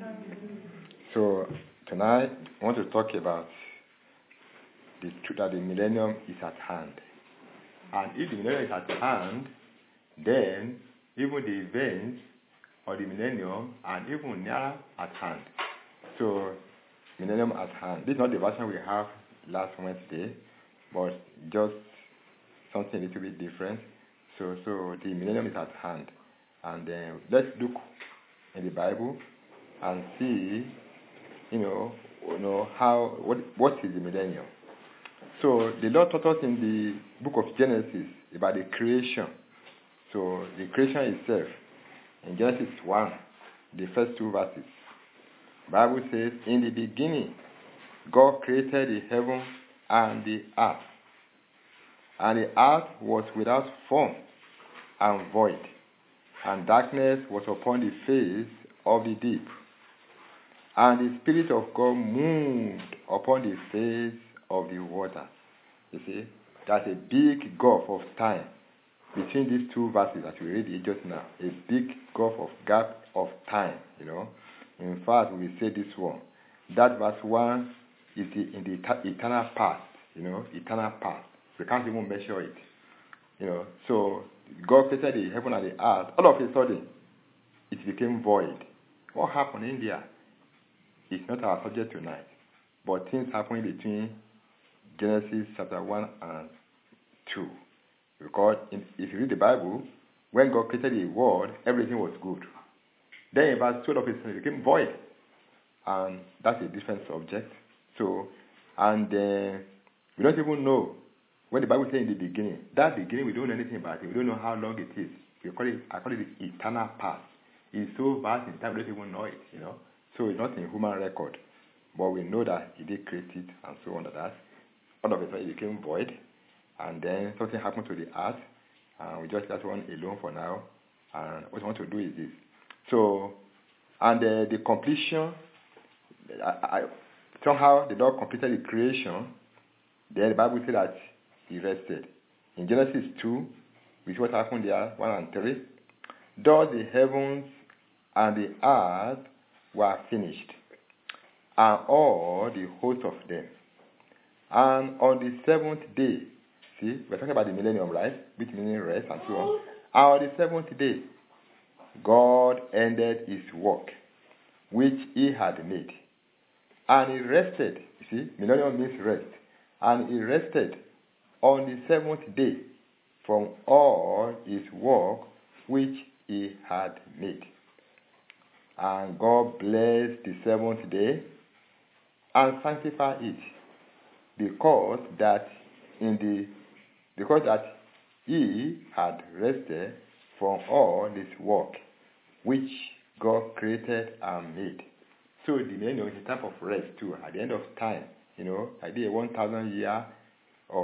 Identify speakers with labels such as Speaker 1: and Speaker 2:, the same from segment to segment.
Speaker 1: So tonight I want to talk about the truth that the millennium is at hand. And if the millennium is at hand, then even the events of the millennium are even nearer at hand. So millennium at hand. This is not the version we have last Wednesday, but just something a little bit different. So the millennium is at hand. And let's look in the Bible and see, what is the millennium. So the Lord taught us in the book of Genesis about the creation. So the creation itself, in Genesis 1, the first two verses, the Bible says, in the beginning, God created the heaven and the earth. And the earth was without form and void, and darkness was upon the face of the deep. And the Spirit of God moved upon the face of the water. You see, there's a big gulf of time between these two verses that we read just now. A big gap of time, In fact, we say this one. That verse 1 is in the eternal past, eternal past. We can't even measure it. So God created the heaven and the earth. All of a sudden, it became void. What happened in there? It's not our subject tonight. But things happened between Genesis chapter 1 and 2. Because if you read the Bible, when God created the world, everything was good. Then in verse 12 of it became void. And that's a different subject. So, we don't even know when the Bible says in the beginning. That beginning, we don't know anything about it. We don't know how long it is. I call it the eternal past. It's so vast in time, we don't even know it, So it's not in human record. But we know that he did create it and so on. That all of a sudden it became void. And then something happened to the earth. And we just left one alone for now. And what we want to do is this. So, and the completion, somehow the Lord completed the creation. Then the Bible said that he rested. In Genesis 2, we see what happened there, 1 and 3. Thus the heavens and the earth were finished, and all the host of them. And on the seventh day, see, we're talking about the millennium, right? Which meaning rest and so on. And on the seventh day, God ended his work, which he had made. And he rested. You see, millennium means rest. And he rested on the seventh day from all his work which he had made. And God blessed the seventh day and sanctified it, because that he had rested from all his work which God created and made. So the millennium is a type of rest too. At the end of time, I did 1,000 years of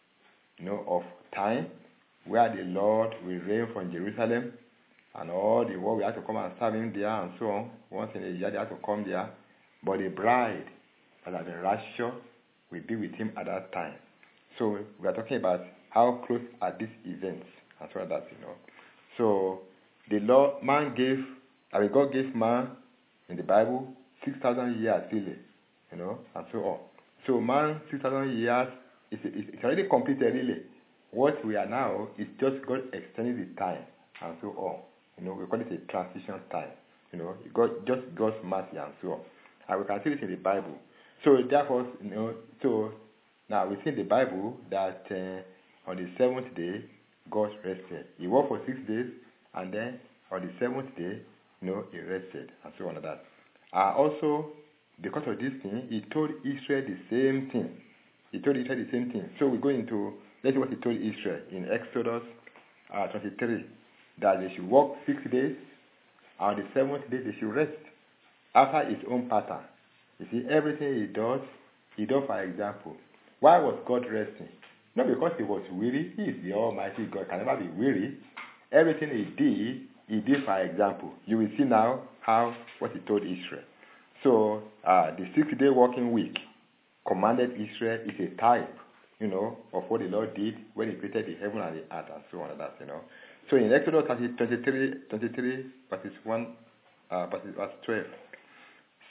Speaker 1: time where the Lord will reign from Jerusalem, and all the world we have to come and serve him there and so on. Once in a year they have to come there. But the bride that has been raptured will be with him at that time. So we are talking about how close are these events and so on that, So the Lord, God gave man in the Bible 6,000 years really, and so on. So man, 6,000 years, it's already completed really. What we are now is just God extending the time and so on. We call it a transition time. Just God's mercy and so on. And we can see this in the Bible. So therefore, so now we see in the Bible that on the seventh day, God rested. He worked for 6 days, and then on the seventh day, he rested, and so on and that. Also, because of this thing, he told Israel the same thing. So we go into, let's see what he told Israel in Exodus 23, that they should work 6 days, and on the seventh day they should rest, after his own pattern. You see, everything he does for example. Why was God resting? Not because he was weary. He is the Almighty God, can never be weary. Everything he did for example. You will see now what he told Israel. So the 6-day working week commanded Israel is a type, of what the Lord did when he created the heaven and the earth and so on and that, So in Exodus 23, verses 1, verse 12,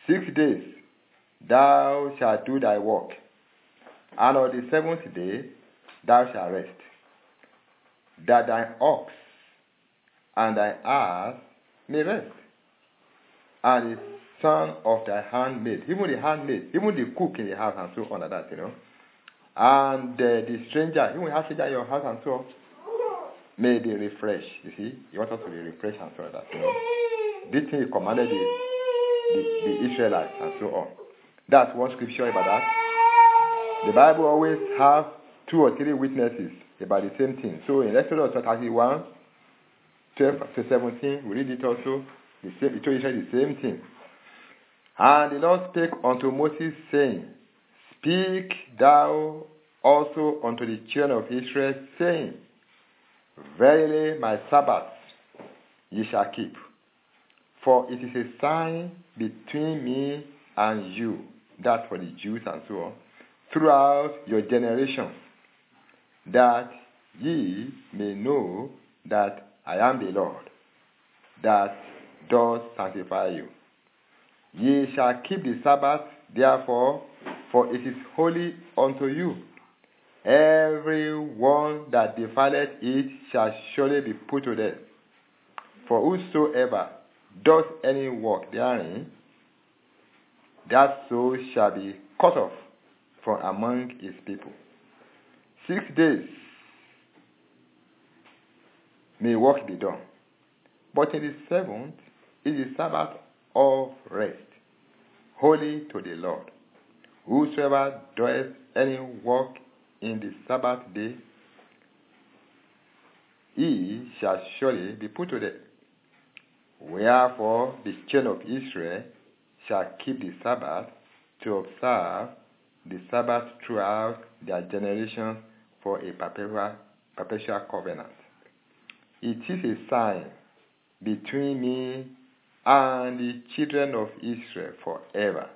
Speaker 1: 6 days thou shalt do thy work, and on the 7th day thou shalt rest, that thy ox and thy ass may rest, and the son of thy handmaid, even the handmaid, even the cook in the house, and so on, like that, and the stranger, even the stranger in your house, and so on, may they refresh. You see, you want us to be refreshed and so on, that, This thing he commanded the Israelites, and so on. That's one scripture about that. The Bible always have 2 or 3 witnesses about the same thing. So in Exodus 31, 12 to 17, we read it also. It told Israel the same thing. And the Lord spake unto Moses, saying, Speak thou also unto the children of Israel, saying, Verily my Sabbaths ye shall keep, for it is a sign between me and you, that's for the Jews and so on, throughout your generations, that ye may know that I am the Lord, that does sanctify you. Ye shall keep the Sabbath, therefore, for it is holy unto you. Every one that defileth it shall surely be put to death. For whosoever does any work therein, that soul shall be cut off from among his people. 6 days may work be done, but in the 7th is the Sabbath of rest, holy to the Lord. Whosoever doeth any work in the Sabbath day, he shall surely be put to death. Wherefore the children of Israel shall keep the Sabbath, to observe the Sabbath throughout their generations for a perpetual covenant. It is a sign between me and the children of Israel forever.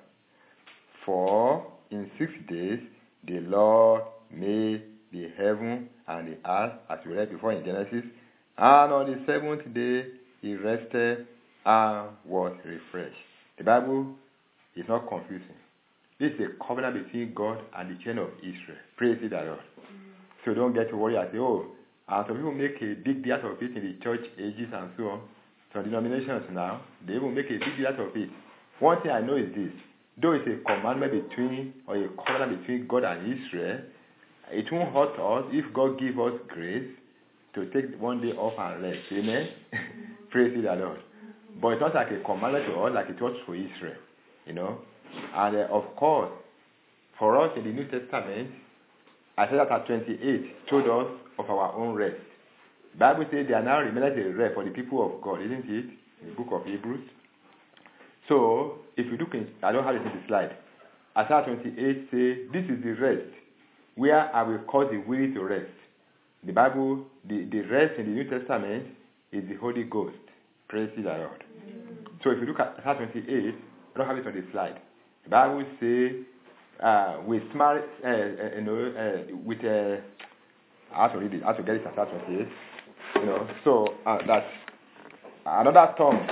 Speaker 1: For in 6 days the Lord made the heaven and the earth, as we read before in Genesis, and on the 7th day he rested and was refreshed. The Bible is not confusing. This is a covenant between God and the children of Israel. Praise the Lord. So don't get to worry and say, and some people make a big deal of it in the church ages and so on. Some denominations now, they will make a big deal of it. One thing I know is this: though it's a commandment between, or a covenant between God and Israel, it won't hurt us if God gives us grace to take one day off and rest. Amen? Praise the Lord. But it's not like a commandment to us like it was for Israel. And of course, for us in the New Testament, Isaiah chapter 28 told us of our own rest. The Bible says there are now remaining a rest for the people of God, isn't it? In the book of Hebrews. So, if you look in, I don't have it in the slide. Isaiah 28 says, this is the rest, where I will cause the weary to rest. The Bible, the rest in the New Testament is the Holy Ghost. Praise the Lord. So if you look at Isaiah 28, I don't have it on the slide. The Bible says, with smart, with I have to read it, I have to get it at Isaiah 28. So that another tongue,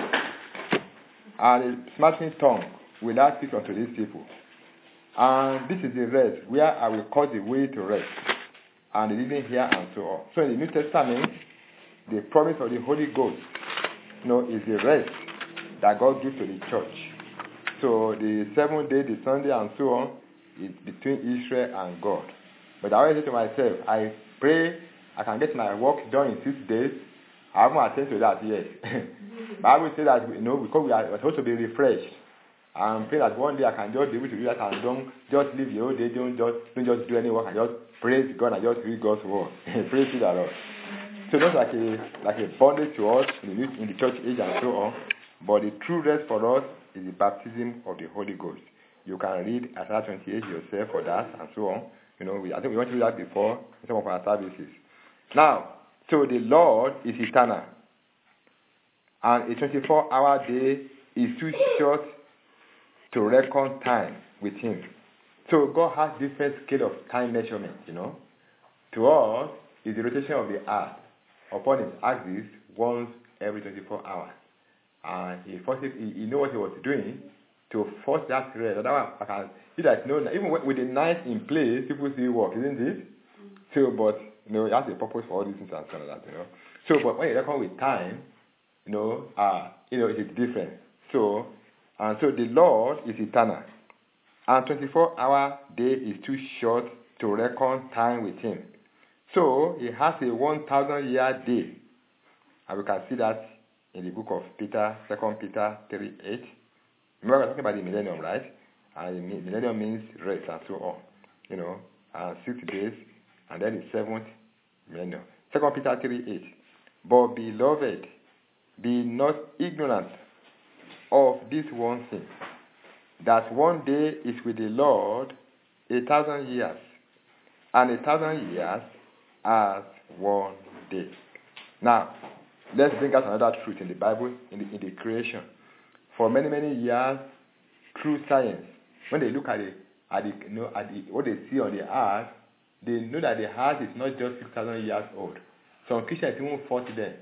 Speaker 1: and a smarting tongue will not speak unto these people. And this is the rest, where I will cause the way to rest. And they didn't hear, and so on. So in the New Testament, the promise of the Holy Ghost, is the rest that God gives to the church. So the 7th day, the Sunday, and so on, is between Israel and God. But I always say to myself, I pray I can get my work done in 6 days. I haven't attended to that yet. Bible says that because we are supposed to be refreshed. And pray that one day I can just be able to do that and don't just live the whole day, don't just do any work and just praise God and just read God's word. Praise the Lord. So that's like a bondage to us in the church age and so on. But the true rest for us is the baptism of the Holy Ghost. You can read Isaiah 28 yourself for that and so on. I think we went through that before in some of our services. Now, so the Lord is eternal. And a 24-hour day is too short to reckon time with him. So God has different scale of time measurement, To us, is the rotation of the earth upon its axis once every 24 hours. And he knows what he was doing to force that rest. Otherwise, even with the night in place, people still work, isn't it? So, but it has a purpose for all these things and so on like that. So, but when you reckon with time, it is different. So, and so the Lord is eternal, and 24-hour day is too short to reckon time with Him. So He has a 1,000-year day, and we can see that in the book of Peter, 2 Peter 3:8. Remember, we're talking about the millennium, right? And the millennium means rest and so on. And 6 days, and then the 7th millennium. 2 Peter 3:8. But beloved, be not ignorant of this one thing, that one day is with the Lord 1,000 years, and 1,000 years as one day. Now, let's bring out another truth in the Bible, in the creation. For many, many years, through science, when they look at what they see on the earth, they know that the earth is not just 6,000 years old. Some Christians even fought them.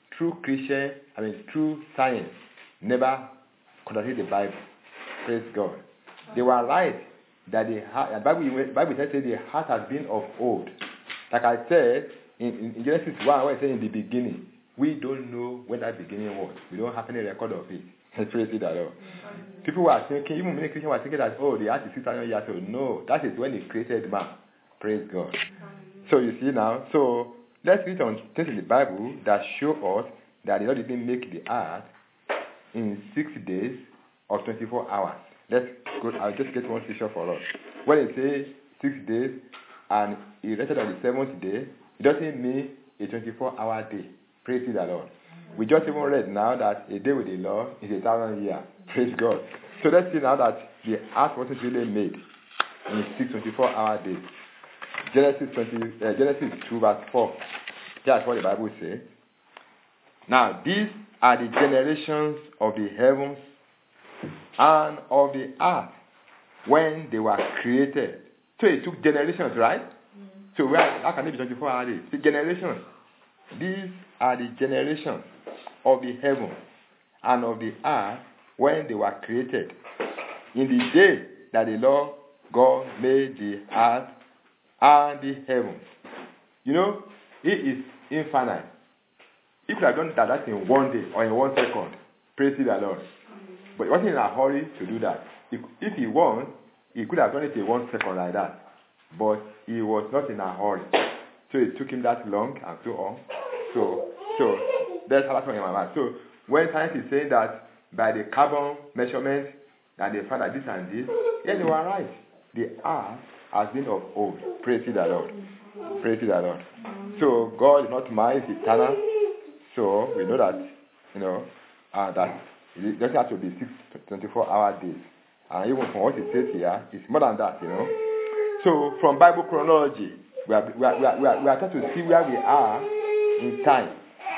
Speaker 1: True science never contradicted the Bible. Praise God. They were right that the Bible says the heart has been of old. Like I said in Genesis 1, when it says in the beginning, we don't know when that beginning was. We don't have any record of it. Praise it at all. People were thinking, even many Christians were thinking that, the earth is 6,000 years old. No, that is when He created man. Praise God. So you see now, so let's read on things in the Bible that show us that the Lord didn't make the earth in 6 days or 24 hours. Let's go. I'll just get one scripture for us. When it says 6 days and He rested on the 7th day, it doesn't mean a 24-hour day. Praise the Lord. We just even read now that a day with the Lord is 1,000 years. Praise God. So let's see now that the earth wasn't really made in 6 24-hour days. Genesis 2 verse 4. That's what the Bible says. Now, these are the generations of the heavens and of the earth when they were created. So it took generations, right? So how can it be 24 hours? The generations. These are the generations of the heavens and of the earth when they were created. In the day that the Lord God made the earth and the heavens. He is infinite. He could have done that in 1 day or in 1 second. Praise the Lord. But He wasn't in a hurry to do that. If He wanted, He could have done it in 1 second like that. But He was not in a hurry. So it took Him that long and so on. So that's how that's in my mind. So when science is saying that by the carbon measurement that they find that this and this, yes, they were right. The earth has been of old. Praise the Lord. Praise the Lord. So God is not mine, He's eternal. So we know that, that it doesn't have to be 24-hour days. And even from what it says here, it's more than that, So from Bible chronology, we are trying to see where we are in time.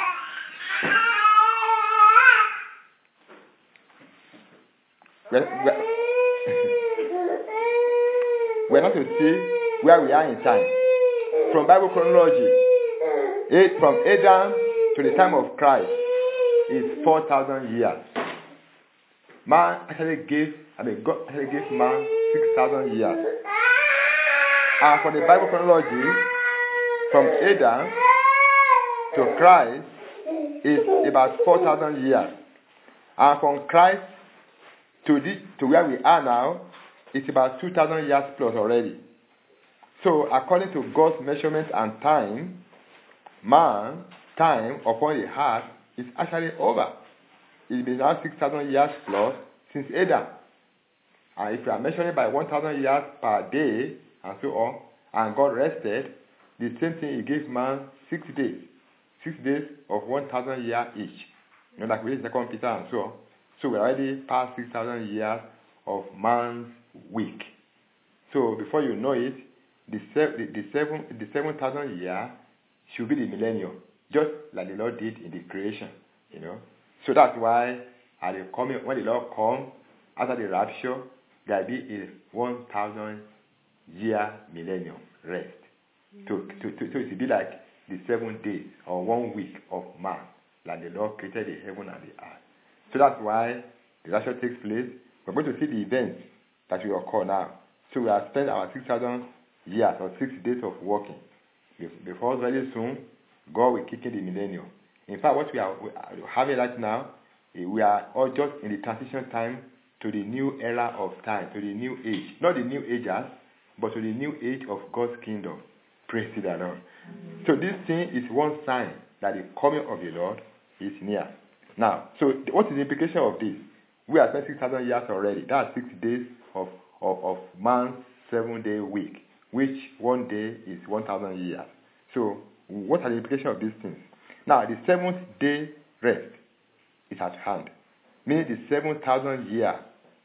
Speaker 1: We're not to see where we are in time. From Bible chronology, from Adam to the time of Christ is 4,000 years. God actually gave man 6,000 years. And for the Bible chronology, from Adam to Christ is about 4,000 years. And from Christ to where we are now, it's about 2,000 years plus already. So according to God's measurements and time, man's time upon the earth is actually over. It's been now 6,000 years plus since Adam. And if you are measuring by 1,000 years per day and so on, and God rested, the same thing He gave man 6 days. 6 days of 1,000 years each. Like we read 2 Peter and so on. So we already passed 6,000 years of man's week. So before you know it, the 7,000 years should be the millennium, just like the Lord did in the creation. So that's why when the Lord comes after the rapture, there will be a 1,000 year millennium rest. So it will be like the 7 days or 1 week of man, like the Lord created the heaven and the earth. So that's why the rapture takes place We're going to see the events that will occur now. So we have spent our 6,000 years or 6 days of working. Before very soon, God will kick in the millennium. In fact, what we are having right now, we are all just in the transition time to the new era of time, to the new age. Not the new agers, but to the new age of God's kingdom. Praise the Lord. So this thing is one sign that the coming of the Lord is near. Now, so what is the implication of this? We have spent 6,000 years already. That's 6 days of man's 7-day week, which one day is 1,000 years. So what are the implications of these things? Now, the 7th day rest is at hand, meaning the 7,000 year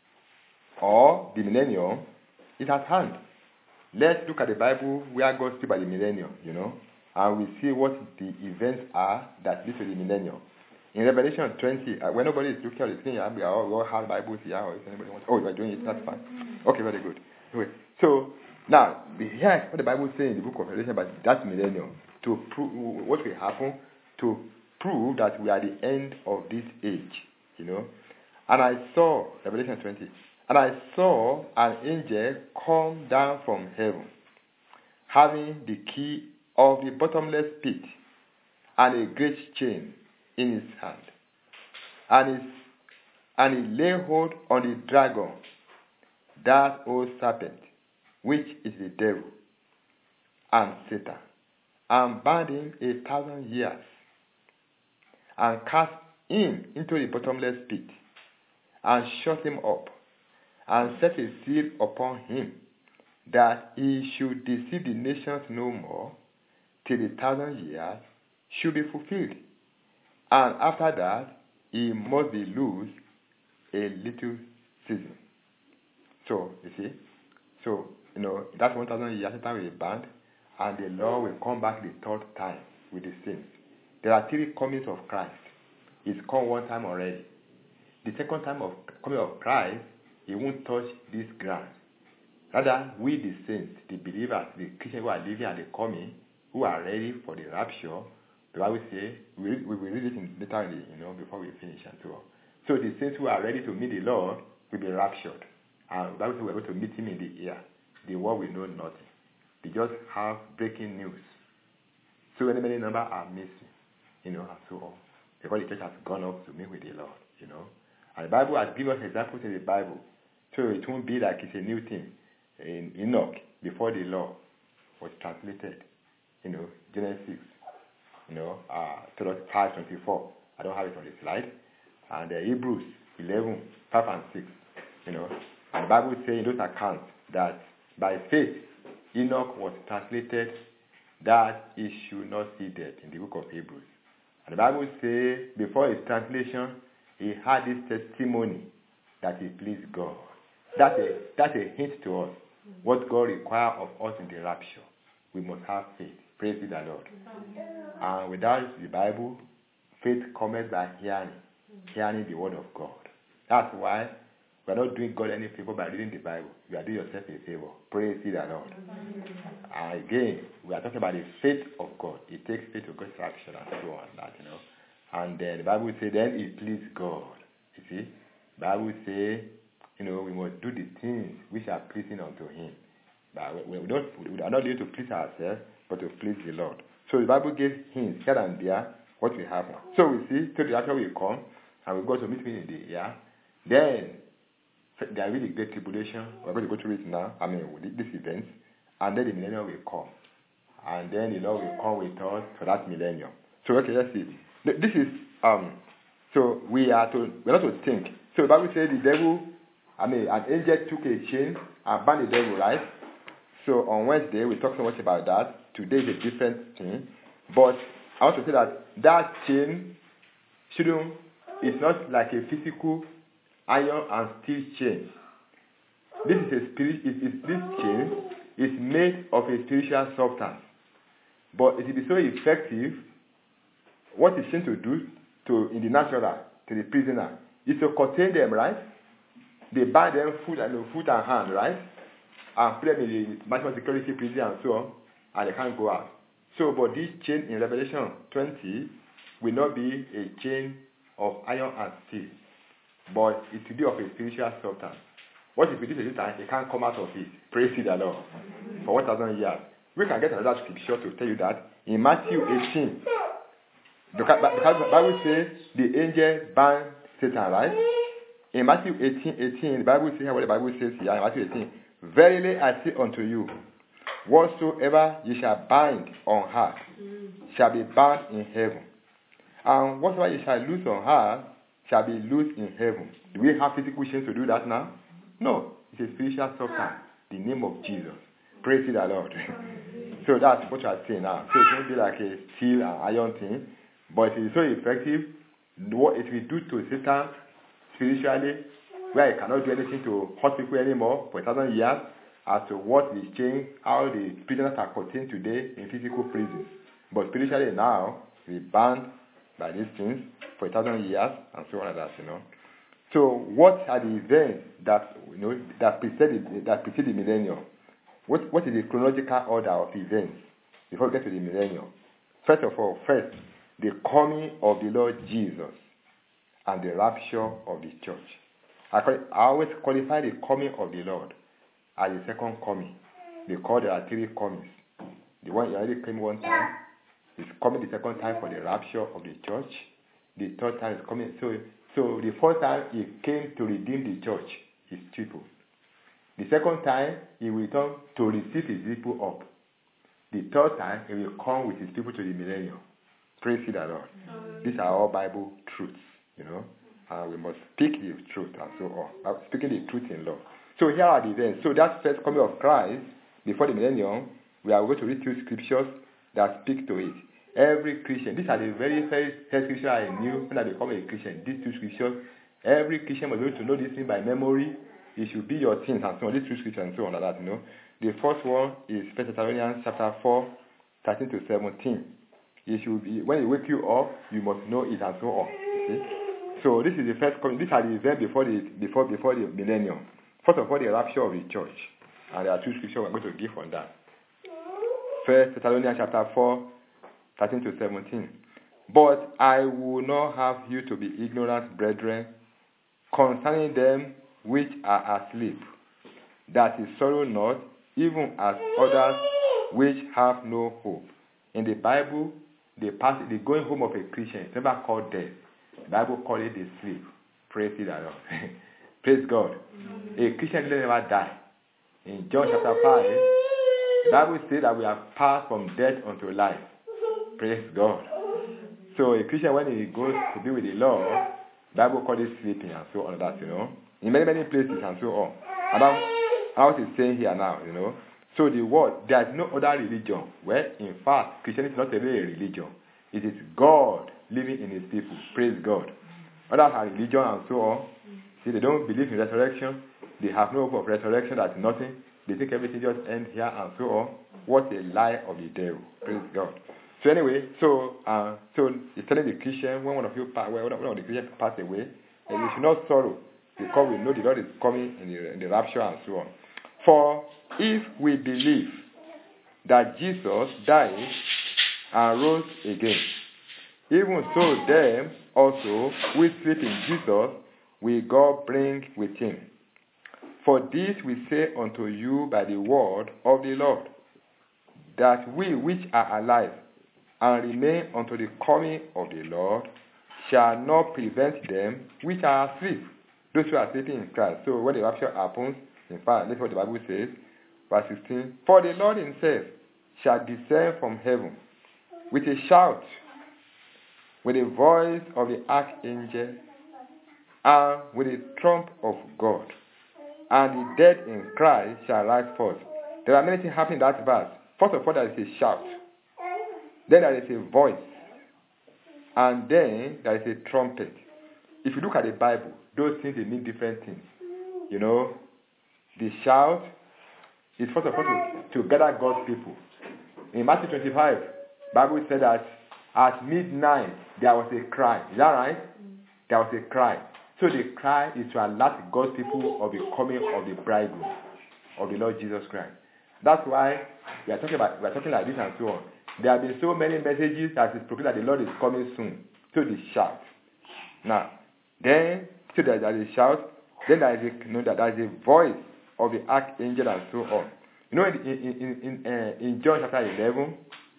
Speaker 1: or the millennium is at hand. Let's look at the Bible where God speaks about the millennium, and we see what the events are that lead to the millennium. In Revelation 20, when nobody is looking at the thing, we all have Bibles here, or if anybody wants, you are doing it, that's fine. Okay, very good. Anyway, so now, here's what the Bible says in the book of Revelation about that millennium, to prove what will happen, to prove that we are at the end of this age, And I saw, Revelation 20, and I saw an angel come down from heaven, having the key of the bottomless pit and a great chain in his hand. And he laid hold on the dragon, that old serpent, which is the devil and Satan, and bound him 1,000 years, and cast him into the bottomless pit, and shut him up, and set a seal upon him, that he should deceive the nations no more, till the 1,000 years should be fulfilled. And after that, he must be loosed a little season. So, you see, that's 1,000 years, Satan will be banned, and the Lord will come back the 3rd time with the saints. There are 3 comings of Christ. He's come one time already. The second time of coming of Christ, he won't touch this ground. Rather, we the saints, the believers, the Christians who are living and the coming, who are ready for the rapture, the Bible says, we will read it later, before we finish and so on. So the saints who are ready to meet the Lord will be raptured. And the Bible says we're going to meet him in the air. The world will know nothing. They just have breaking news. So many numbers are missing, and so on. Because the church has gone up to meet with the Lord, And the Bible has given us examples in the Bible. So it won't be like it's a new thing. In Enoch, before the law was translated, Genesis 6, 5:24. I don't have it on the slide. And Hebrews 11, 5 and 6, And the Bible says in those accounts that by faith, Enoch was translated that he should not see death in the book of Hebrews. And the Bible says before his translation, he had this testimony that he pleased God. That's a hint to us. What God requires of us in the rapture. We must have faith. Praise the Lord. And without the Bible, faith comes by hearing the word of God. That's why we are not doing God any favor by reading the Bible. You are doing yourself a favor. Praise the Lord. And again, we are talking about the faith of God. It takes faith to God's action and so on. And then the Bible says, then it pleased God. You see? The Bible says, we must do the things which are pleasing unto him. But we are not able to please ourselves, but to please the Lord. So the Bible gives hints here and there what will happen. So we see, till the rapture will come, and we go to meet him in the air. Then there will be great tribulation. We're going to go through it now. With these events, and then the millennium will come, and then the Lord will come with us for that millennium. So okay, let's see. This is so we're not to think. So the Bible says the devil, an angel took a chain and bound the devil, right? So on Wednesday we talked so much about that. Today is a different thing, but I want to say that chain it's not like a physical iron and steel chain. This chain is made of a spiritual substance, but it will be so effective. What it's trying to do in the natural to the prisoner is to contain them, right? They bind them foot and hand, right? And put them in the maximum security prison and so on, and they can't go out. So, but this chain in Revelation 20 will not be a chain of iron and steel. but it will be of a spiritual substance. What if it is a time, it can't come out of it. Praise the Lord. For 1,000 years. We can get another scripture to tell you that in Matthew 18. Because the Bible says the angel banned Satan, right? In Matthew 18, the Bible says what the Bible says here in Matthew 18. Verily I say unto you, whatsoever ye shall bind on earth shall be bound in heaven. And whatsoever ye shall loose on earth shall be loosed in heaven. Do we have physical chains to do that now? No. It's a spiritual substance. The name of Jesus. Praise the Lord. So that's what you are saying now. So it won't be like a steel and iron thing, but it is so effective. What it will do to Satan spiritually, where he cannot do anything to hurt people anymore for 1,000 years, as to what is changed, how the prisoners are contained today in physical prisons. But spiritually now, we banned by these things for 1,000 years and so on and that, So what are the events that that precede the millennium? What is the chronological order of events before we get to the millennium? First of all, the coming of the Lord Jesus and the rapture of the church. I always qualify the coming of the Lord as the second coming, because there are three comings. The one he already came one time is coming the second time for the rapture of the church. The third time is coming. So the first time he came to redeem the church, his people. The second time he will return to receive his people up. The third time he will come with his people to the millennium. Praise the Lord. These are all Bible truths, and we must speak the truth and so on. Speaking the truth in love. So here are the events. So that first coming of Christ before the millennium, we are going to read two scriptures that speak to it. Every Christian, these are the very first scriptures I knew when I became a Christian. These two scriptures, every Christian was going to know this thing by memory. It should be your things and so on. These two scriptures and so on like that, The first one is 1 Thessalonians chapter 4, 13 to 17. It should be, when it wake you up, you must know it and so on. You see? So this is the first coming. These are the events before the millennium. First of all, the rapture of the church. And there are two scriptures we're going to give on that. 1 Thessalonians chapter 4, 13 to 17. But I will not have you to be ignorant, brethren, concerning them which are asleep, that is sorrow not, even as others which have no hope. In the Bible, the going home of a Christian is never called death. The Bible calls it the sleep. Praise the Lord. Praise God. A Christian will never die. In John chapter 5, the Bible says that we have passed from death unto life. Praise God. So a Christian, when he goes to be with the Lord, the Bible calls it sleeping and so on that, In many, many places and so on. And that's what it's saying here now, So the word, there is no other religion where, in fact, Christianity is not really a religion. It is God living in his people. Praise God. Others are religion and so on. See, they don't believe in resurrection. They have no hope of resurrection. That's nothing. They think everything just ends here and so on. What a lie of the devil. Praise God. So anyway, so it's telling the Christian, when one of the Christians pass away, that you should not sorrow, because we know the Lord is coming in the rapture and so on. For if we believe that Jesus died and rose again, even so them also which sleep in Jesus will God bring with him. For this we say unto you by the word of the Lord, that we which are alive and remain unto the coming of the Lord shall not prevent them which are asleep, those who are sleeping in Christ. So when the rapture happens, in fact, that's what the Bible says, verse 16, for the Lord himself shall descend from heaven with a shout, with the voice of the archangel, and with the trump of God. And the dead in Christ shall rise forth. There are many things happening in that verse. First of all, there is a shout. Then there is a voice. And then there is a trumpet. If you look at the Bible, those things, they mean different things. The shout is first of all to gather God's people. In Matthew 25, the Bible said that at midnight there was a cry. Is that right? There was a cry. So the cry is to alert God's people of the coming of the bridegroom, of the Lord Jesus Christ. That's why we are talking like this and so on. There have been so many messages that is proclaimed that the Lord is coming soon. So they shout. Now, then So there is a shout. Then there is a voice of the archangel and so on. In John chapter 11,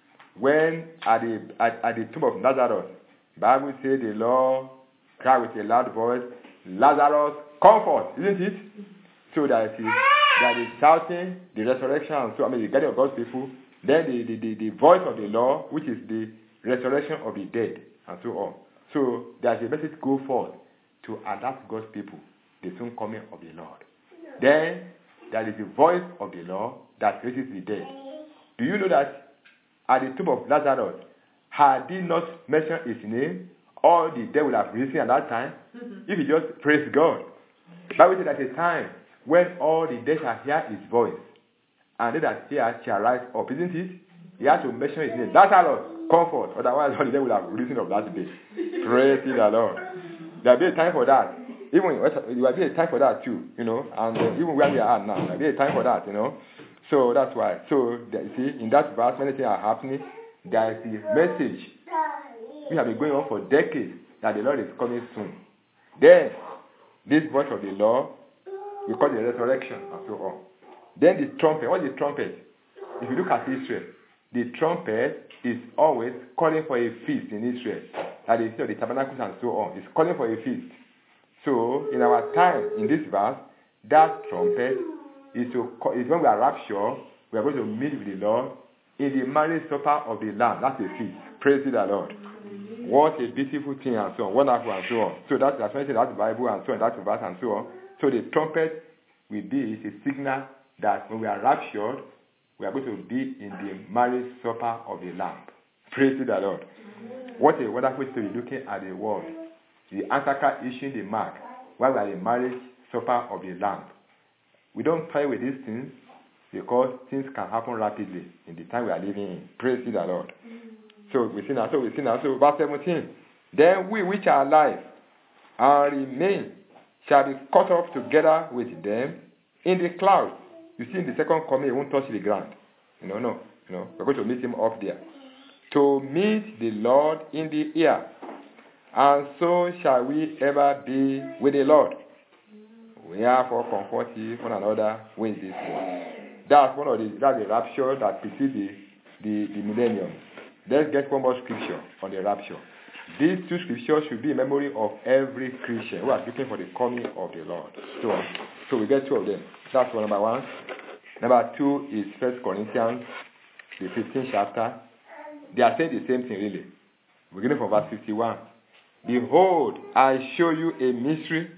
Speaker 1: when at the tomb of Lazarus, the Bible says the Lord cried with a loud voice, Lazarus, come forth, isn't it? So there is shouting, the resurrection, and so the gathering of God's people. Then the voice of the Lord, which is the resurrection of the dead, and so on. So there is a message go forth to adapt God's people, the soon coming of the Lord. Then there is the voice of the Lord that raises the dead. Do you know that at the tomb of Lazarus, had he not mentioned his name, all the dead would have risen at that time? If he just praised God. Bible says at a time when all the dead shall hear his voice, and they that hear shall rise up, isn't it? He had to mention his name. Lazarus, comfort. Otherwise, all the dead would have risen up that day. Praise the Lord. There will be a time for that. Even there will be a time for that too, and even where we are now, there will be a time for that, So that's why. So you see, in that verse, many things are happening. There is the message we have been going on for decades that the Lord is coming soon. Then this voice of the Lord, we call the resurrection and so on. Then the trumpet. What is the trumpet? If you look at Israel, the trumpet is always calling for a feast in Israel. That is, the tabernacles and so on. It's calling for a feast. So in our time, in this verse, that trumpet is when we are raptured, we are going to meet with the Lord in the marriage supper of the Lamb. That's a feast. Praise the Lord. What a beautiful thing and so on. Wonderful and so on. So that's mentioned that's the Bible and so on, that's the verse and so on. So the trumpet will be a signal that when we are raptured, we are going to be in the marriage supper of the Lamb. Praise the Lord. What a wonderful story looking at the world. The Antichrist issuing the mark while we are in the marriage supper of the Lamb. We don't play with these things because things can happen rapidly in the time we are living in. Praise the Lord. So we see now. So verse 17. Then we which are alive and remain shall be caught up together with them in the clouds. You see, in the second coming, he won't touch the ground. We're going to meet him up there. To meet the Lord in the air. And so shall we ever be with the Lord. We are for comforting one another with this word. That's the rapture that precedes the millennium. Let's get one more scripture on the rapture. These two scriptures should be in memory of every Christian who is looking for the coming of the Lord. So we get two of them. That's one, number one. Number two is 1 Corinthians, the 15th chapter. They are saying the same thing really. Beginning from verse 51. Behold, I show you a mystery.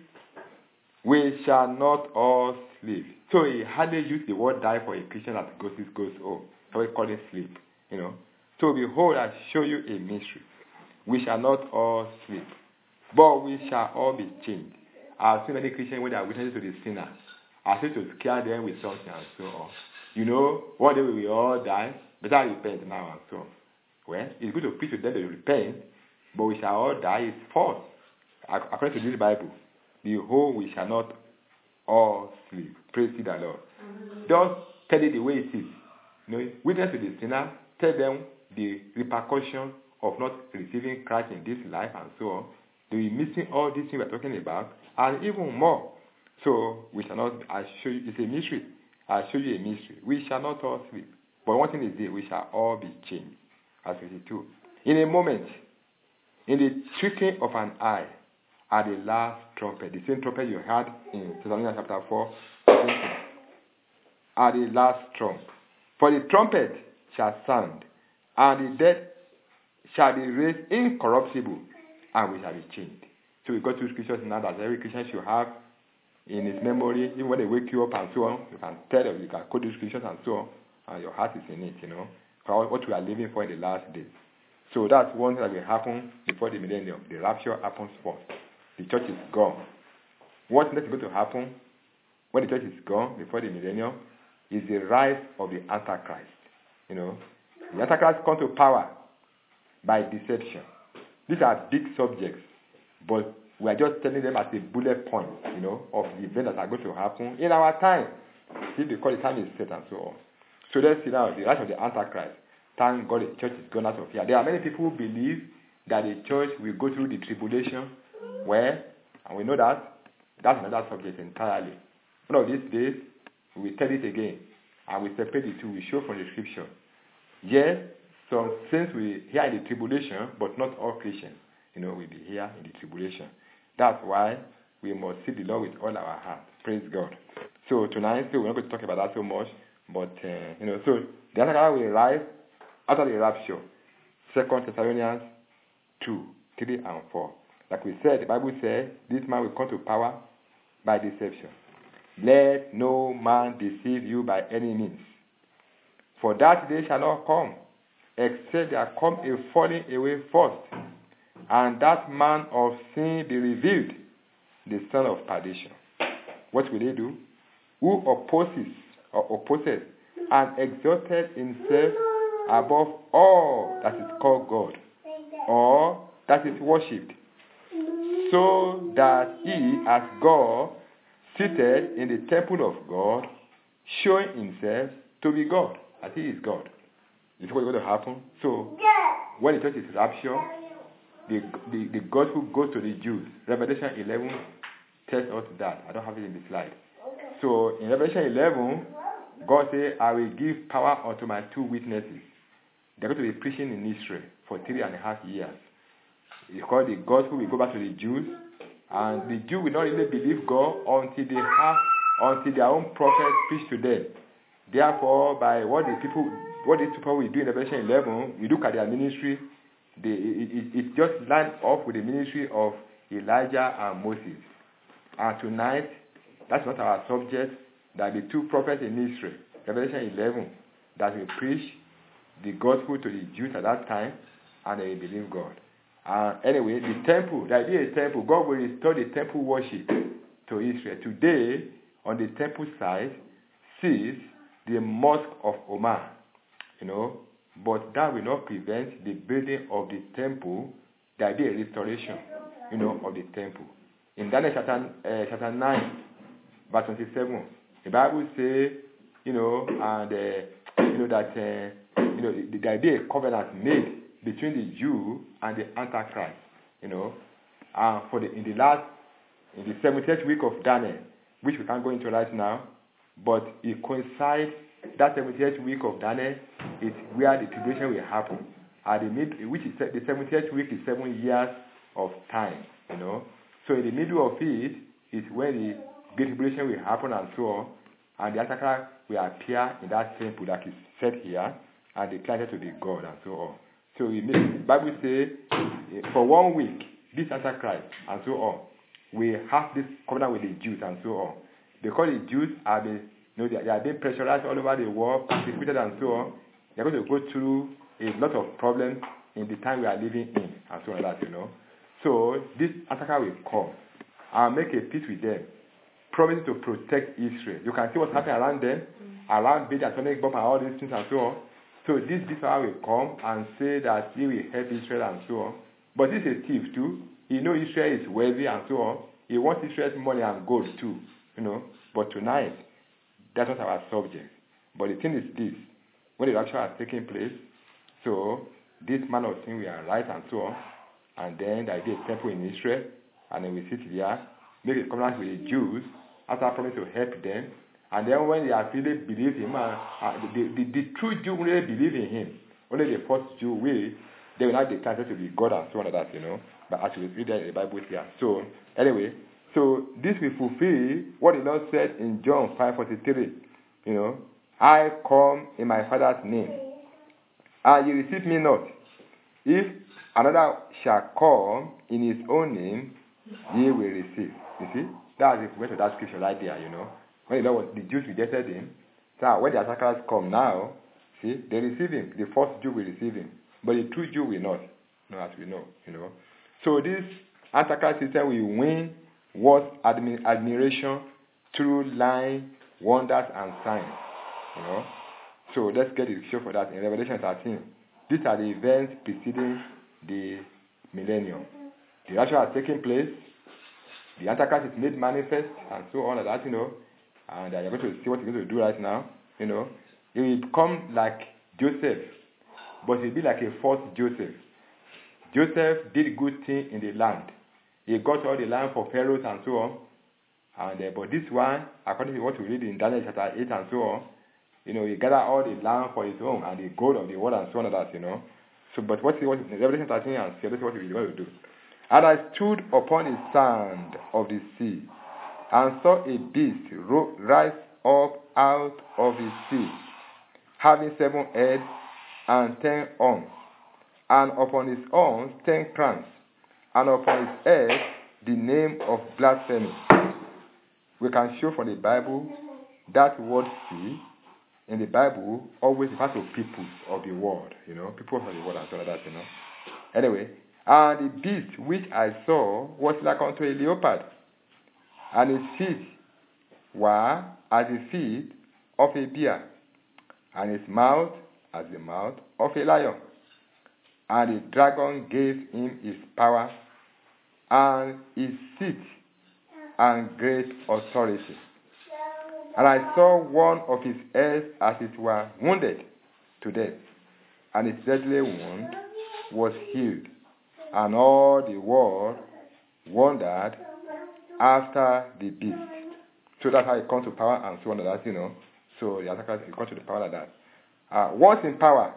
Speaker 1: We shall not all sleep. So he hardly used the word die for a Christian that goes home. So we call it sleep. So behold, I show you a mystery. We shall not all sleep, but we shall all be changed. I've seen many Christians when they are witnesses to the sinners. I say to scare them with something and so on. One day we will all die. Better repent now and so on. Well, it's good to preach to them to repent, but we shall all die is false. According to this Bible, behold, we shall not all sleep. Praise the Lord. Just tell it the way it is. Witness to the sinner, tell them the repercussion of not receiving Christ in this life and so on. They will be missing all these things we're talking about, and even more. So we shall not, I show you, it's a mystery. I'll show you a mystery. We shall not all sleep. But one thing is this, we shall all be changed. Verse 52. In a moment, in the twinkling of an eye, at the last trumpet, the same trumpet you heard in Thessalonians chapter 4, at the last trump. For the trumpet shall sound, and the dead shall be raised incorruptible, and we shall be changed. So we got two scriptures now that every Christian should have in his memory. Even when they wake you up and so on, you can tell them, you can quote the scriptures and so on, and your heart is in it, for what we are living for in the last days. So that's one thing that will happen before the millennium. The rapture happens first. The church is gone. What next is going to happen when the church is gone before the millennium is the rise of the Antichrist. The Antichrist comes to power by deception. These are big subjects, but we are just telling them as a bullet point, of the events that are going to happen in our time. See, because the time is set and so on. So let's see now the rise of the Antichrist. Thank God the church is gone out of here. There are many people who believe that the church will go through the tribulation, and we know that That's another subject entirely. One of these days, we will tell it again, and we separate the two. We show from the scripture. Yes, some saints will hear in the tribulation, but not all Christians, will be here in the tribulation. That's why we must seek the Lord with all our heart. Praise God. So tonight, we're not going to talk about that so much, but so the Antichrist will rise after the rapture. 2 Thessalonians 2, 3 and 4. Like we said, the Bible says, this man will come to power by deception. Let no man deceive you by any means. For that day shall not come, except there come a falling away first, and that man of sin be revealed, the son of perdition. What will they do? Who opposes and exalted himself above all that is called God, or that is worshipped, so that he, as God, seated in the temple of God, showing himself to be God, as he is God. This is what's going to happen. So, when the church is raptured, the gospel goes to the Jews. Revelation 11 tells us that. I don't have it in the slide. So, in Revelation 11, God said, I will give power unto my 2 witnesses. They're going to be preaching in Israel for 3.5 years. It's called the gospel will go back to the Jews, and the Jews will not really believe God until their own prophets preach to them. Therefore, by what these people will do in Revelation 11, we look at their ministry, it just lines up with the ministry of Elijah and Moses. And tonight, that's not our subject. There will be 2 prophets in Israel, Revelation 11, that will preach the gospel to the Jews at that time, and they will believe God. Anyway, the temple, the idea is temple. God will restore the temple worship to Israel. Today, on the temple side, sees the mosque of Omar, but that will not prevent the building of the temple. The idea is restoration, of the temple. In Daniel chapter 9, verse 27, the Bible says, the idea is covenant made between the Jew and the Antichrist, in the 70th week of Daniel, which we can't go into right now, but it coincides, that 70th week of Daniel is where the tribulation will happen. Which is the 70th week is 7 years of time, So in the middle of it is when the great tribulation will happen and so on, and the Antichrist will appear in that temple that is set here, and declare to be God and so on. So the Bible says, for 1 week, this Antichrist and so on, we have this covenant with the Jews and so on. Because the Jews are they are being pressurized all over the world, persecuted and so on. They're going to go through a lot of problems in the time we are living in and so on like that, So this Antichrist will come and make a peace with them, promising to protect Israel. You can see what's happening around them, around the atomic bomb and all these things and so on. So this power will come and say that he will help Israel and so on. But he's a thief too. He knows Israel is wealthy and so on. He wants Israel's money and gold too, But tonight, that's not our subject. But the thing is this: when the rapture has taken place, so this man of sin will arise and so on, and then there will be a temple in Israel, and then we sit here, make a covenant with the Jews, after promise to help them, and then when they have really believed him, the true Jew will really believe in him. Only the first Jew will, they will not declare to be God and so on like that, But actually, read that in the Bible here. So, anyway, so this will fulfill what the Lord said in John 5:43. I come in my Father's name, and ye receive me not. If another shall come in his own name, ye will receive. You see? That's the point of that scripture right there, When the Jews rejected him, so when the Antichrist come now, see, they receive him. The first Jew will receive him. But the true Jew will not, as we know, So this Antichrist system will win world admiration through lying, wonders, and signs, So let's get the scripture for that in Revelation 13. These are the events preceding the millennium. The rapture has taken place. The Antichrist is made manifest, and so on, and that, and you're going to see what he's going to do right now, He will become like Joseph, but he'll be like a false Joseph. Joseph did good thing in the land. He got all the land for pharaohs and so on, And but this one, according to what we read in Daniel chapter 8 and so on, he gathered all the land for his own and the gold of the world and so on and that, So, but what Revelation 13 and 17, this is what we want to do. And I stood upon the sand of the sea, and saw a beast rise up out of the sea, having 7 heads and 10 horns, and upon his horns 10 crowns, and upon his head the name of blasphemy. We can show from the Bible that word sea in the Bible always refers to peoples of the world, people of the world and so on like that, Anyway, and the beast which I saw was like unto a leopard, and his feet were as the feet of a bear, and his mouth as the mouth of a lion. And the dragon gave him his power and his seat and great authority. And I saw one of his heads as it were wounded to death, and his deadly wound was healed. And all the world wondered after the beast. So that's how it comes to power and so on like that, So the attacker comes to the power like that. Once in power,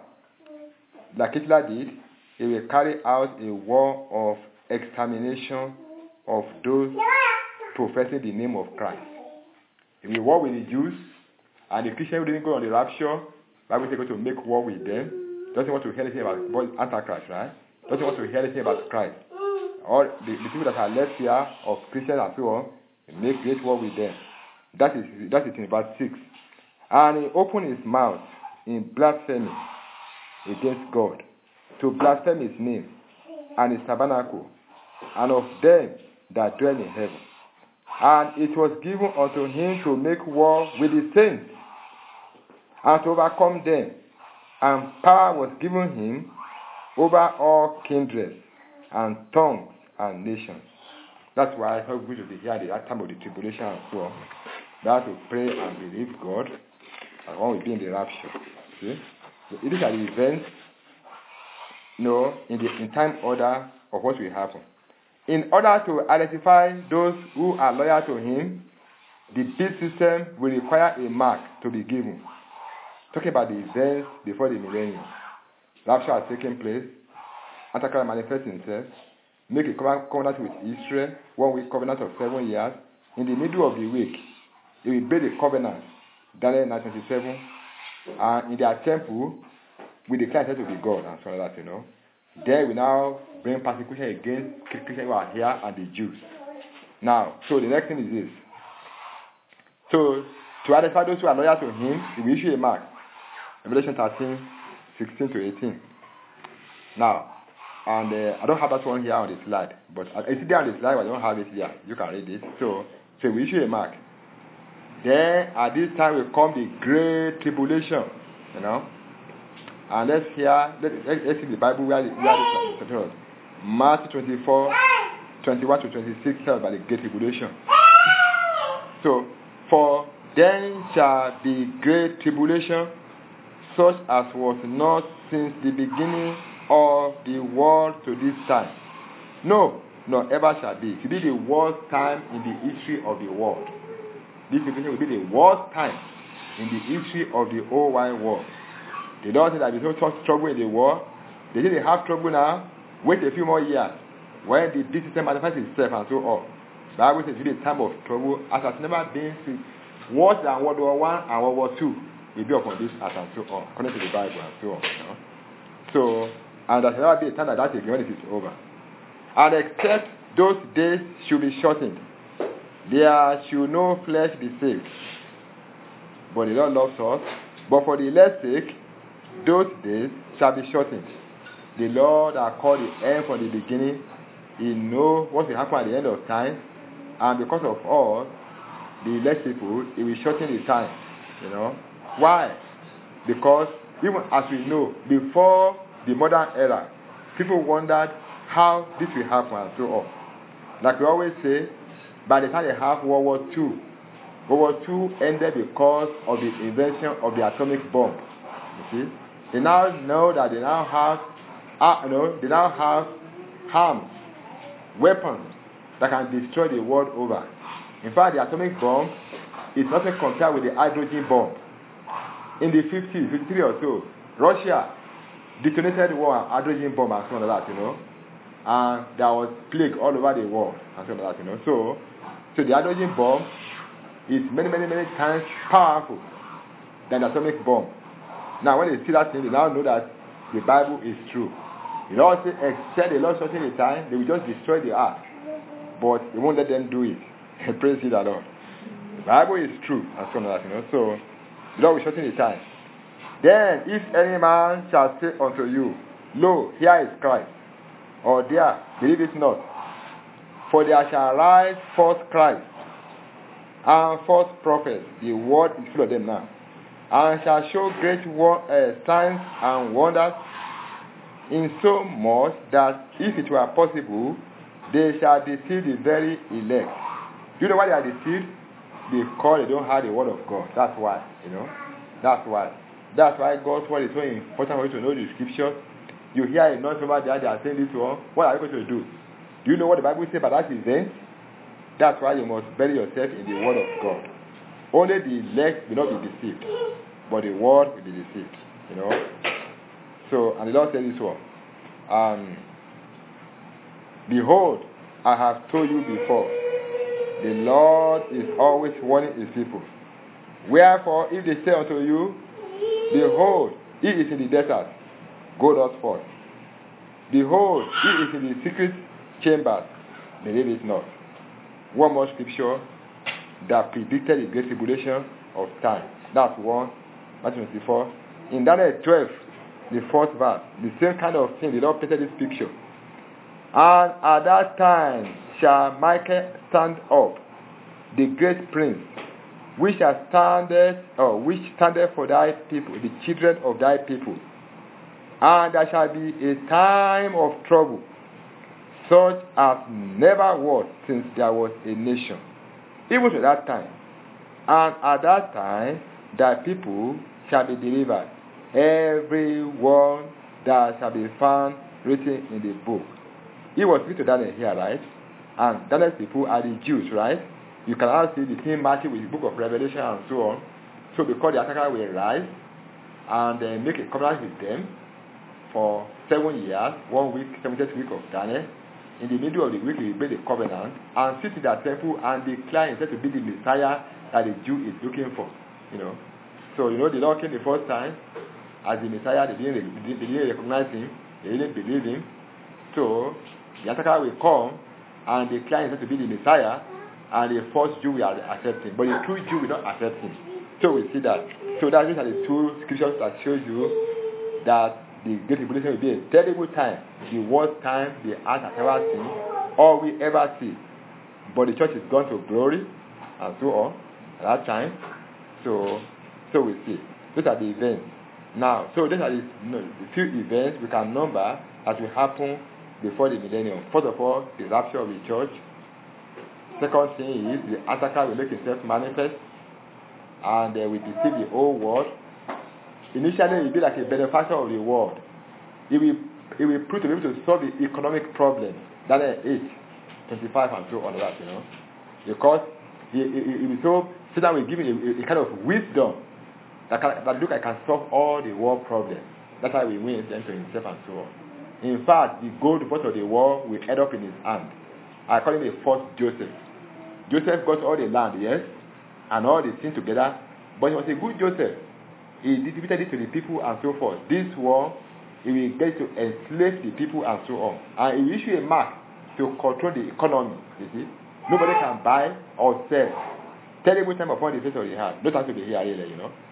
Speaker 1: like Hitler did, he will carry out a war of extermination of those professing the name of Christ. He will war with the Jews, and the Christians who didn't go on the rapture, Bible is going to make war with them. Doesn't want to hear anything about Antichrist, right? Doesn't want to hear anything about Christ. All the people that are left here of Christians and so on, make great war with them. That is in verse 6. And he opened his mouth in blasphemy against God, to blaspheme his name and his tabernacle, and of them that dwell in heaven. And it was given unto him to make war with the saints, and to overcome them. And power was given him over all kindreds and tongues and nations. That's why how we should be here at the time of the tribulation and so on. We have to pray and believe God, and when we be in the rapture. See? So these are the events, in time order of what will happen. In order to identify those who are loyal to him, the beast system will require a mark to be given. Talking about the events before the millennium. Rapture has taken place. Antichrist manifests himself. Make a covenant with Israel, 1 week covenant of 7 years. In the middle of the week, he will build a covenant, Daniel 9:27. And in their temple, we declare himself to be God and so on like that, There we now bring persecution against Christians who are here and the Jews. Now, so the next thing is this. So, to identify those who are loyal to him, he will issue a mark. Revelation 13:16-18. Now, and I don't have that one here on the slide, but it's there on the slide, but I don't have it here. You can read it. So we issue a mark. Then, at this time will come the great tribulation, And let's see the Bible where the Matthew 24:21-26 tells about the great tribulation. So, for then shall be great tribulation, such as was not since the beginning of the world to this time. No, nor ever shall be. It will be the worst time in the history of the world. This tribulation will be the worst time in the history of the whole wide world. They don't say that there's no such trouble in the world. They say they have trouble now. Wait a few more years when the beast system manifests itself and so on. The Bible says it's really a time of trouble as has never been since worse than World War I and World War II will be upon this earth and so on, according to the Bible and so on. So, and there's never been a time like that again when it is over. And except those days should be shortened, there should no flesh be saved. But the Lord loves us. But for the elect's sake, those days shall be shortened. The Lord has called the end from the beginning. He knows what will happen at the end of time. And because of all the elect people, He will shorten the time. Why? Because even as we know, before the modern era, people wondered how this will happen and so on. Like we always say, by the time they have World War II, World War II ended because of the invention of the atomic bomb. You see, they now know that they now have, arms, weapons that can destroy the world over. In fact, the atomic bomb is nothing compared with the hydrogen bomb. In the 50s, 53 or so, Russia detonated one hydrogen bomb and so on like that, and there was plague all over the world and so on like that, So the hydrogen bomb is many times powerful than the atomic bomb. Now, when they see that thing, they now know that the Bible is true. The Lord said, except the Lord shorten the time, they will just destroy the earth. But they won't let them do it. Praise the Lord. The Bible is true and so on like that, So the Lord will shorten the time. Then, if any man shall say unto you, Lo, here is Christ, or there, believe it not. For there shall rise false Christ and false prophets. The word is full of them now. And shall show great signs and wonders, in so much that if it were possible, they shall deceive the very elect. Do you know why they are deceived? Because they don't have the word of God. That's why, That's why. That's why God's word is so important for you to know the scriptures. You hear a noise over there, they are saying this one. What are you going to do? Do you know what the Bible says about that event? That's why you must bury yourself in the word of God. Only the elect will not be deceived, but the world will be deceived. So, and the Lord said this one. Behold, I have told you before, the Lord is always warning his people. Wherefore, if they say unto you, Behold, he is in the desert, go not forth. Behold, he is in the secret chambers, believe it not. One more scripture that predicted the great tribulation of time. That's one, Matthew 24. In Daniel 12, the 4th verse, the same kind of thing, the Lord painted this picture. And at that time shall Michael stand up, the great prince, which standeth for thy people, the children of thy people. And there shall be a time of trouble, such as never was since there was a nation, even to that time. And at that time thy people shall be delivered, every one that shall be found written in the book. He was written to Daniel here, right? And Daniel's people are the Jews, right? You can also see the same matching with the book of Revelation and so on. So because the attacker will rise and make a covenant with them for 7 years, 1 week, 70th week of Daniel. In the middle of the week, he will break the covenant and sit in that temple and declare himself to be the Messiah that the Jew is looking for. So the Lord came the first time as the Messiah. They didn't recognize him. They didn't believe him. So the attacker will come and declare himself to be the Messiah, and the false Jew will accept him, but the true Jew will not accept him. So we see that. So that these are the two scriptures that shows you that the great tribulation will be a terrible time, the worst time the earth has ever seen, or we ever see. But the church is gone to glory, and so on at that time. So we see. Those are the events. Now, so these are the few events we can number that will happen before the millennium. First of all, the rapture of the church. Second thing is the attacker will make himself manifest, and will deceive the whole world. Initially, he will be like a benefactor of the world. He will prove to be able to solve the economic problem. Daniel 8:25 and so on that, because he will so Satan will give him a kind of wisdom that look, I can solve all the world problems. That's how he wins them to himself and so on. In fact, the gold pot of the world will end up in his hand. I call him a false Joseph. Joseph got all the land, yes, and all the things together, but he was a good Joseph. He distributed it to the people and so forth. This war, he will get to enslave the people and so on. And he will issue a mark to control the economy, you see. Nobody can buy or sell. Terrible time upon the face of the earth. No time to be here either,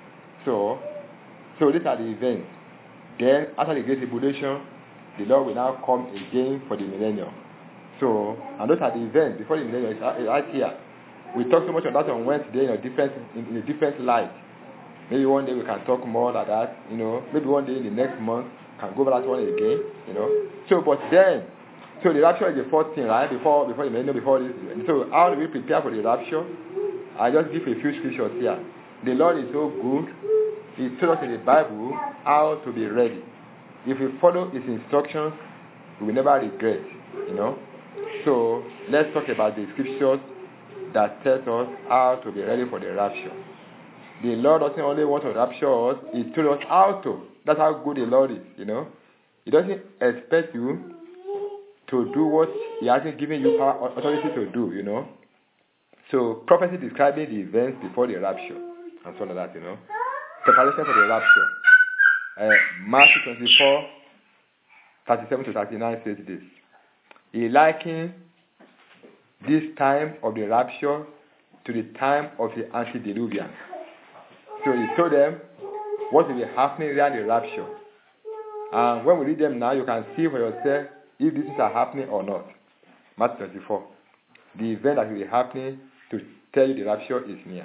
Speaker 1: So these are the events. Then, after the great tribulation, the Lord will now come again for the millennium. So, and those are the events before the millennium. It's right here. We talked so much about that on Wednesday in a different light. Maybe one day we can talk more like that, Maybe one day in the next month can go over that one again, So, but then, so the rapture is the first thing, right? Before the millennium, before this. So, how do we prepare for the rapture? I just give a few scriptures here. The Lord is so good. He told us in the Bible how to be ready. If we follow His instructions, we will never regret, So, let's talk about the scriptures that tells us how to be ready for the rapture. The Lord doesn't only want to rapture us, He told us how to. That's how good the Lord is, He doesn't expect you to do what He hasn't given you power or authority to do, So prophecy describing the events before the rapture and so on like that, Preparation for the rapture. Matthew 24, 37 to 39 says this. He likened this time of the rapture to the time of the antediluvian. So he told them what will be happening around the rapture. And when we read them now, you can see for yourself if these things are happening or not. Matthew 24. The event that will be happening to tell you the rapture is near.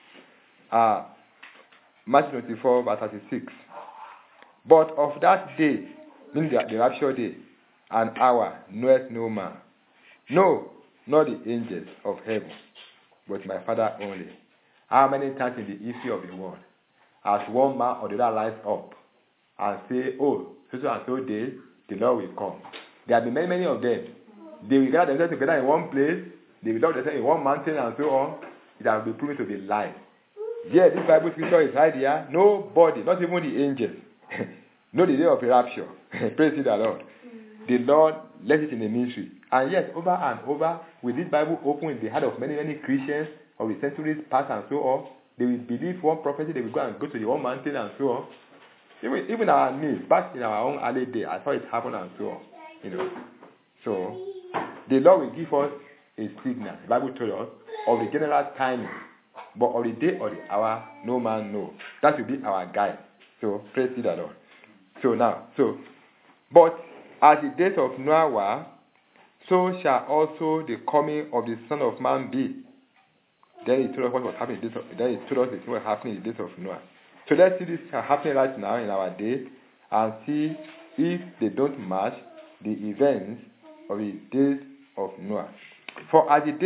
Speaker 1: Matthew 24, verse 36. But of that day, meaning the rapture day, an hour knoweth no man. No, not the angels of heaven, but my Father only. How many times in the history of the world has one man or the other rise up and say, oh, so and so day, the Lord will come. There have been many, many of them. They will gather themselves together in one place, they will gather themselves in one mountain and so on. It has been proven to be lies. Yeah, this Bible scripture is right here. Nobody, not even the angels, know the day of the rapture. Praise the Lord. The Lord left it in the ministry. And yes, over and over, with this Bible open in the heart of many, many Christians of the centuries past and so on, they will believe one prophecy, they will go to the one mountain and so on. Even our needs, back in our own early day, I saw it happen and so on. So, the Lord will give us a signal. The Bible told us of the general timing, but of the day or the hour, no man knows. That will be our guide. So, praise the Lord. But as the days of Noah were, so shall also the coming of the Son of Man be. Then he told us what was happening. Then he told us what was happening in the days of Noah. So let's see this happening right now in our day and see if they don't match the events of the days of Noah. For as in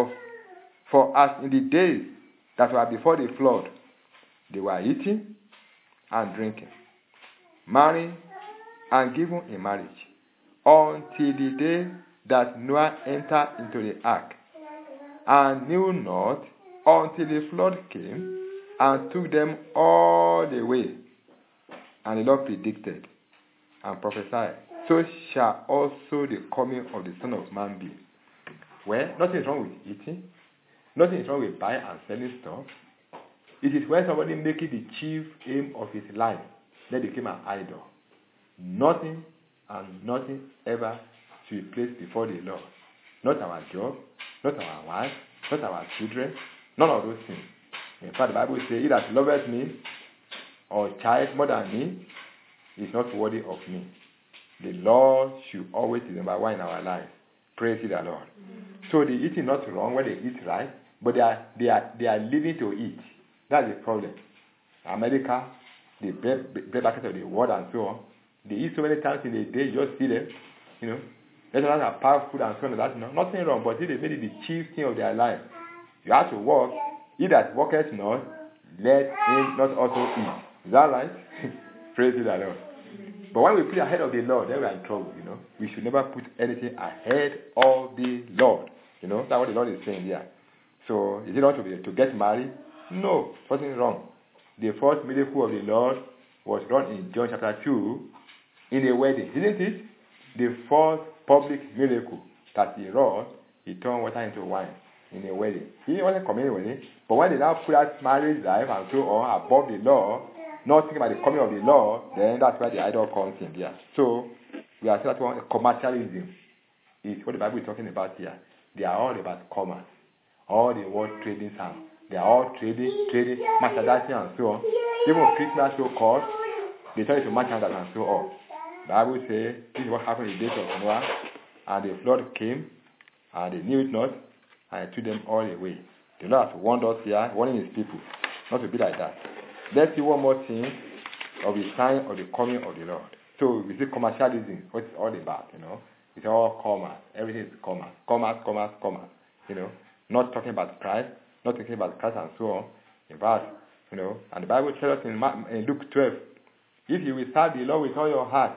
Speaker 1: the days that were before the flood, they were eating and drinking, marrying and giving in marriage, until the day that Noah entered into the ark, and knew not until the flood came and took them all away. And the Lord predicted and prophesied, so shall also the coming of the Son of Man be. Well, nothing is wrong with eating. Nothing is wrong with buying and selling stuff. It is when somebody makes it the chief aim of his life that became an idol. Nothing and nothing ever should be placed before the Lord. Not our job, not our wife, not our children, none of those things. In fact, the Bible says, he that loveth me or child more than me is not worthy of me. The Lord should always be number one in our life. Praise the Lord. So the eating not wrong when they eat right, but they are living to eat. That's the problem. America, the bread bucket of the world and so on, they eat so many times in a day, you just see them, Restaurants are powerful and so on. That's nothing wrong, but if they made it the chief thing of their life, you have to work. He that worketh not, let him not also eat. Is that right? Praise the Lord. But when we put ahead of the Lord, then we are in trouble, We should never put anything ahead of the Lord. That's what the Lord is saying here. So, is it not to get married? No, nothing wrong. The first miracle of the Lord was done in John chapter 2 in a wedding, isn't it? The first public miracle that he wrought, he turned water into wine in a wedding. He wasn't coming with it, but when they now put that marriage life and so on above the law, not thinking about the coming of the law, then that's where the idol comes in there. So, we are saying that commercialism is what the Bible is talking about here. They are all about commerce. All the world trading sound. They are all trading, merchandising and so on. Even Christmas so-called, they try to merchandise and so on. The Bible says this is what happened in the days of Noah, and the flood came, and they knew it not, and it took them all away. The Lord has warned us here, warning his people, not to be like that. Let's see one more thing of the sign of the coming of the Lord. So we see commercialism, what it's all about, It's all commerce. Everything is commerce. Commerce. Not talking about Christ, not talking about Christ and so on. In fact, and the Bible tells us in Luke 12, if you will serve the Lord with all your heart,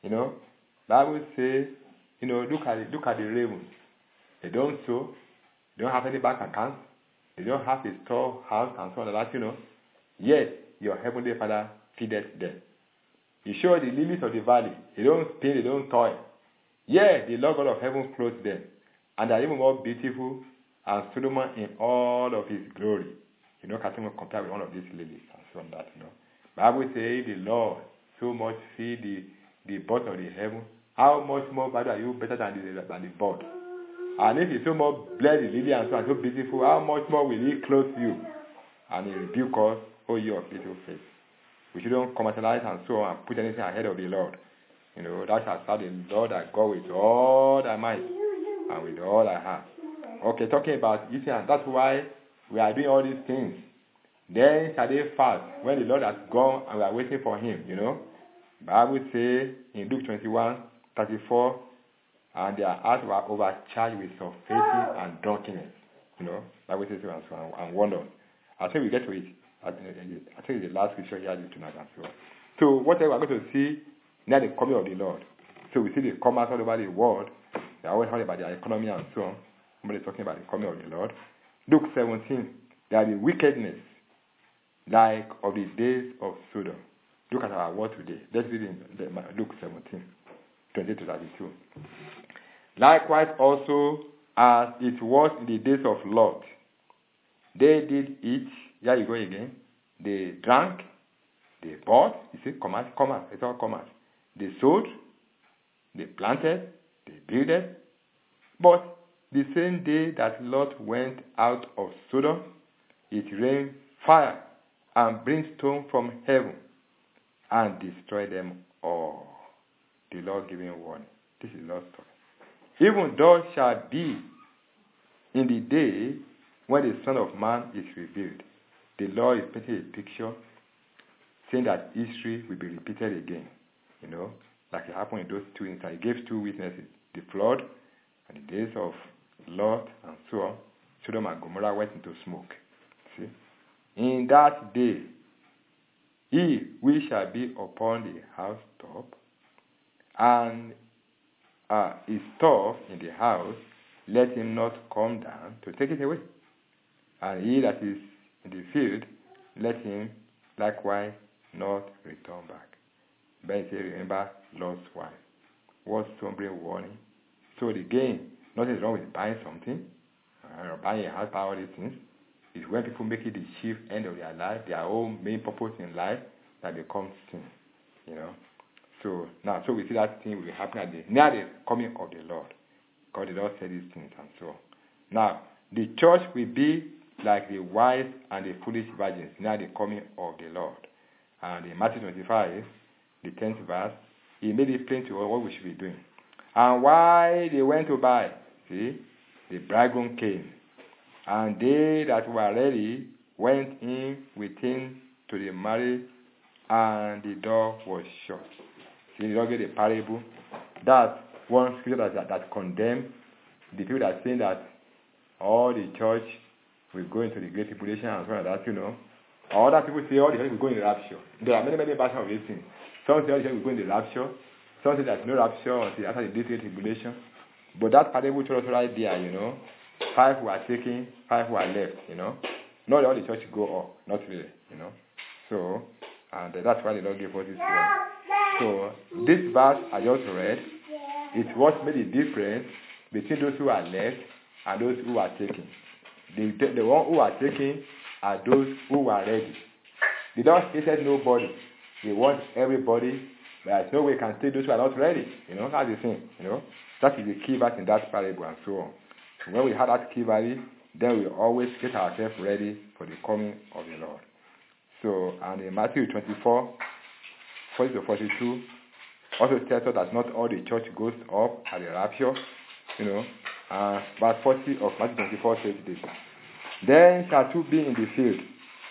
Speaker 1: Bible says, look at the ravens. They don't sow, They don't have any bank account. They don't have a storehouse and so on like that, Yet, your heavenly Father feedeth them. He showed the lilies of the valley. They don't spin, they don't toil. Yet, the Lord God of heaven clothes them. And they are even more beautiful and Solomon in all of his glory. Can't even compare with one of these lilies and so on that, Bible says the Lord so much feed the birds of the heaven. How much more value are you better than the bird? And if he so much bless the lily and so on, so beautiful, how much more will he clothe you? And he rebuke us, O ye of little faith. We shouldn't commercialize and so on and put anything ahead of the Lord. Thou shalt serve the Lord thy God with all thy might and with all thy heart. Okay, talking about eating, and that's why we are doing all these things. Then shall they fast when the Lord has gone and we are waiting for him, Bible says in Luke 21:34, and their hearts were overcharged with surfeiting and drunkenness. Bible says so and so on, and wonder. I think we get to it. I think it's the last scripture here tonight and so on. So whatever we're going to see near the coming of the Lord. So we see the commerce all over the world. They are always talking about their economy and so on. Somebody is talking about the coming of the Lord. Luke 17, there are the wickedness like of the days of Sodom. Look at our world today. Let's read in Luke 17, 20-32. Likewise also as it was in the days of Lot, they did eat. Here you go again. They drank, they bought. You see, commerce. It's all commerce. They sowed, they planted, they builded. But the same day that Lot went out of Sodom, it rained fire and brimstone from heaven and destroyed them all. The Lord giving warning. This is Lord's story. Even thus shall be in the day when the Son of Man is revealed. The Lord is painting a picture saying that history will be repeated again. Like it happened in those two instances. He gave two witnesses, the flood and the days of Lot and so on. Sodom and Gomorrah went into smoke. See? In that day, he which shall be upon the housetop, and his stuff in the house, let him not come down to take it away. And he that is in the field, let him likewise not return back. But say, remember Lot's wife. What sobering warning. So again, nothing is wrong with buying something, or buying a house, all these things. It's when people make it the chief end of their life, their own main purpose in life, that becomes sin. So now, we see that thing will happen near the coming of the Lord. God the Lord said these things and so on. Now, the church will be like the wise and the foolish virgins near the coming of the Lord. And in Matthew 25, the 10th verse, he made it plain to us what we should be doing. And why they went to buy, see, the bridegroom came. And they that were ready went in within to the marriage, and the door was shut. See, you don't get the parable. That's one scripture that condemns the people that say that all the church will go into the great tribulation and so on like that, Other people say all the church will go in the rapture. There are many versions of this thing. Some say all the church will go in the rapture. Some say there's no rapture until after the great tribulation. But that parable told us right there, 5 were taken, 5 were left, Not all the church go up, not really, So, and that's why the Lord gave us this one. So, this verse I just read, it's what made the difference between those who are left and those who are taken. The one who are taken are those who are ready. They don't hated nobody. They want everybody. There's no way you can take those who are not ready. That's the thing. That is the key verse in that parable and so on. So when we have that key value, then we always get ourselves ready for the coming of the Lord. So, and in Matthew 24, 40-42, also tells us that not all the church goes up at the rapture, verse 40 of Matthew 24 says this. Then shall two be in the field,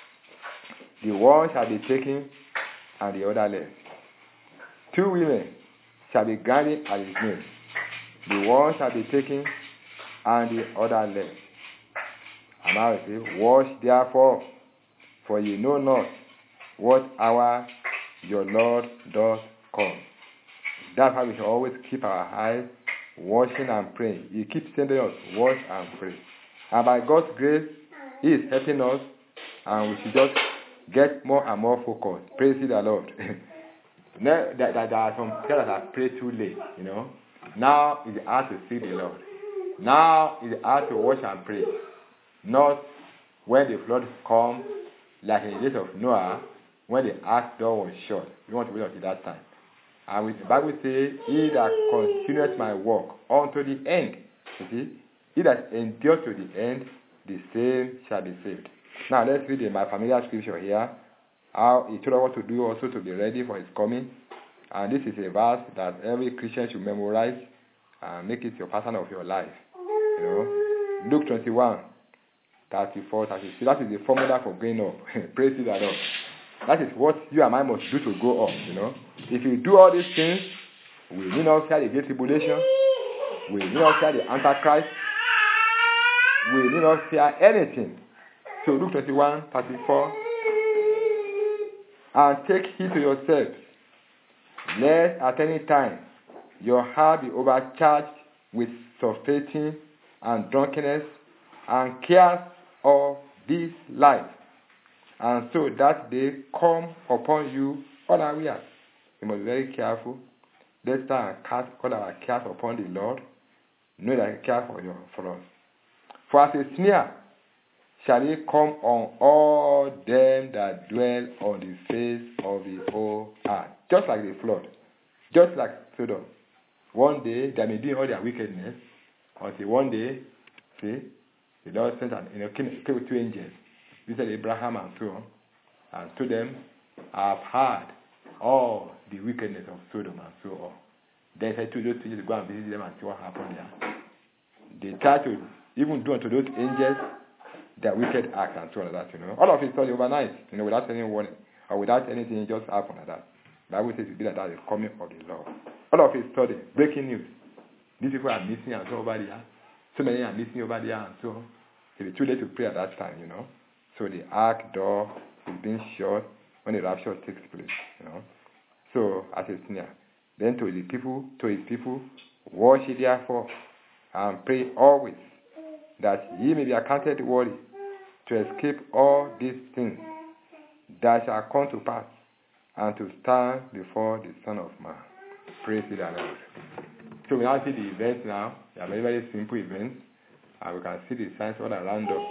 Speaker 1: the one shall be taken and the other left. 2 women shall be gathered at his name, the one shall be taken and the other left. And I will say, watch therefore, for ye know not what hour your Lord does come. That's how we should always keep our eyes watching and praying. He keeps telling us, watch and pray. And by God's grace, He is helping us, and we should just get more and more focused. Praise the Lord. There are some people that have prayed too late, you know. Now it's hard to see the Lord. Now it's hard to watch and pray. Not when the flood come, like in the days of Noah, when the ark door was shut. We want to wait until that time. And the Bible says, he that continueth my work unto the end. You see? He that endures to the end, the same shall be saved. Now let's read my familiar scripture here. How he told us what to do also to be ready for his coming. And this is a verse that every Christian should memorize and make it your pattern of your life. You know, Luke 21, 34, 36. That is the formula for going up. Praise the Lord. That is what you and I must do to go up, you know. If you do all these things, we will not fear the great tribulation. We will not fear the Antichrist. We will not fear anything. So Luke 21, 34. And take heed to yourselves, lest at any time your heart be overcharged with surfeiting and drunkenness and cares of this life, and so that they come upon you unaware. You must be very careful. Let's start and cast all our cares upon the Lord. Know that He cares for us. For as a snare shall He come on all them that dwell on the face of the whole earth. Just like the flood. Just like Sodom. One day, they may do all their wickedness, until one day, see, the Lord sent came with 2 angels, visited Abraham and so on, and told them, I have heard all the wickedness of Sodom and so on. Then he said to those angels to go and visit them and see what happened there. They tried to even do unto those angels their wicked acts and so on like that, you know. All of it started overnight, you know, without any warning, or without anything, it just happened like that. The Bible says it be like that, the coming of the Lord. All of it started, breaking news. These people are missing and so over there. So many are missing over there and so on. It will be too late to pray at that time, you know. So the ark door is being shut when the rapture takes place, you know. So as a snare. Then to his people, watch ye therefore, and pray always, that ye may be accounted worthy to escape all these things that shall come to pass, and to stand before the Son of Man. Praise the Lord. So we now see the events now. They are very, very simple events. And we can see the signs all around us.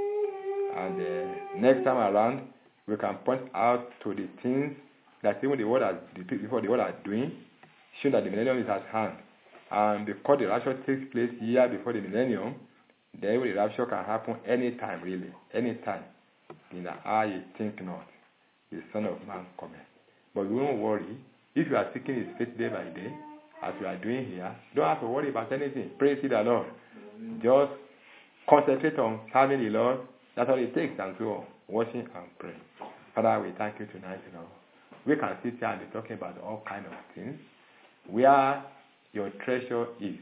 Speaker 1: And next time around, we can point out to the things that even the world are doing, showing that the millennium is at hand. And because the rapture takes place year before the millennium, then the rapture can happen anytime, really. Anytime. In the hour you think not, the Son of Man cometh. But we won't worry. If you are seeking His face day by day, as we are doing here, don't have to worry about anything. Praise the Lord. Just concentrate on serving the Lord. That's all it takes, and so on. Watching and praying. Father, we thank you tonight, Lord. We can sit here and be talking about all kinds of things. Where your treasure is,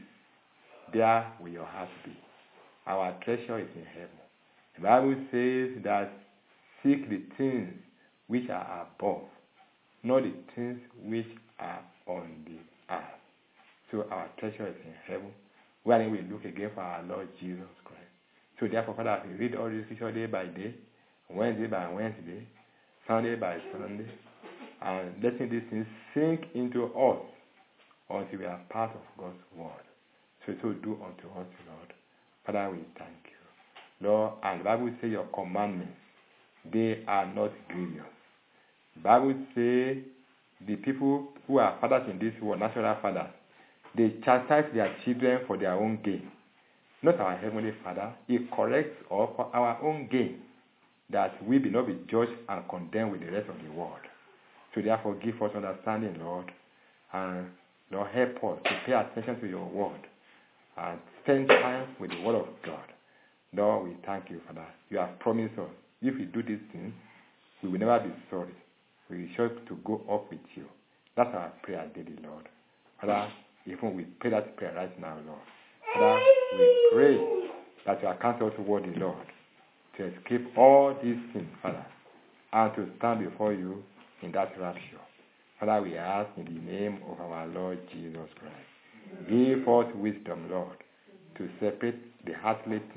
Speaker 1: there will your heart be. Our treasure is in heaven. The Bible says that seek the things which are above, not the things which are on the earth. So our treasure is in heaven, wherein we look again for our Lord Jesus Christ. So therefore, Father, as we read all this scripture day by day, Wednesday by Wednesday, Sunday by Sunday, and letting these things sink into us until we are part of God's word. So do unto us, Lord. Father, we thank you. Lord, and the Bible says your commandments, they are not grievous. The Bible says the people who are fathers in this world, natural fathers, they chastise their children for their own gain. Not our Heavenly Father. He corrects us for our own gain, that we be not be judged and condemned with the rest of the world. So therefore give us understanding, Lord, and Lord, help us to pay attention to your word and spend time with the word of God. Lord, we thank you for that. You have promised us, if we do these things, we will never be sorry. We will sure to go up with you. That's our prayer daily, Lord. Father, even we pray that prayer right now, Lord. Father, we pray that you account us worthy, Lord, to escape all these things, Father, and to stand before you in that rapture. Father, we ask in the name of our Lord Jesus Christ. Give us wisdom, Lord, to separate the heartless things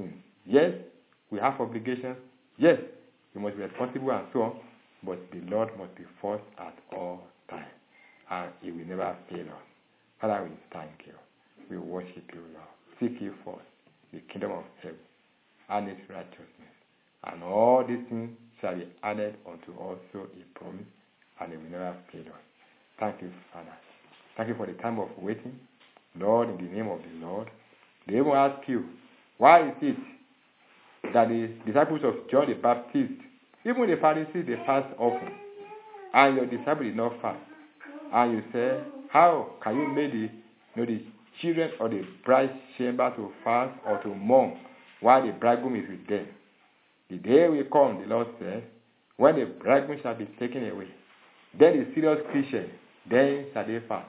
Speaker 1: Yes, we have obligations. Yes, we must be responsible and so on. But the Lord must be first at all times. And He will never fail us. Father, we thank you. We worship you, Lord. Seek you first, the kingdom of heaven, and its righteousness. And all these things shall be added unto also a promise, and He will never fail us. Thank you, Father. Thank you for the time of waiting. Lord, in the name of the Lord, they will ask you, why is it that the disciples of John the Baptist, even the Pharisees, they fast often, and your disciples did not fast? And you say, how can you make the children of the bride's chamber to fast or to mourn while the bridegroom is with them? The day will come, the Lord said, when the bridegroom shall be taken away. Then the serious Christians, then shall they fast.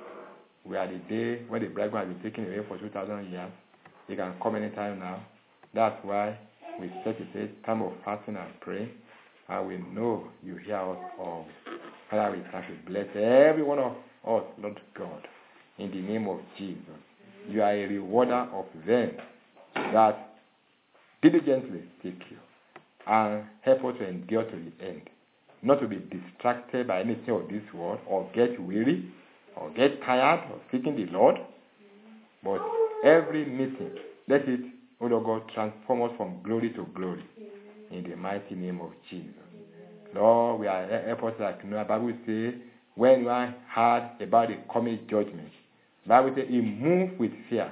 Speaker 1: We are the day when the bridegroom has been taken away for 2,000 years. He can come anytime now. That's why we set a time of fasting and praying. And we know you hear us always. Father, we thank you. Bless every one of us, Lord God, in the name of Jesus. You are a rewarder of them that diligently seek you and help us to endure to the end. Not to be distracted by anything of this world or get weary or get tired of seeking the Lord. But every meeting, let it, O Lord God, transform us from glory to glory. In the mighty name of Jesus. Lord, we are efforts like Noah. The Bible says, when you heard about the coming judgment, the Bible says he moved with fear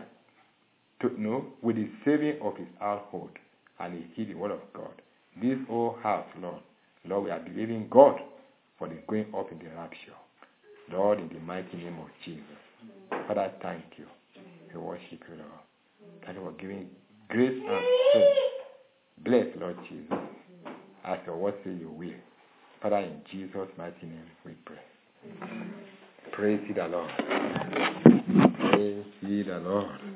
Speaker 1: to know with the saving of his household, and he heard the word of God. This whole house, Lord, we are believing God for the going up in the rapture. Lord, in the mighty name of Jesus. Father, thank you. We worship you, Lord. Thank you for giving grace and strength. Bless, Lord Jesus. As your word says you will. Father, in Jesus' mighty name we pray. Praise the Lord. Praise the Lord.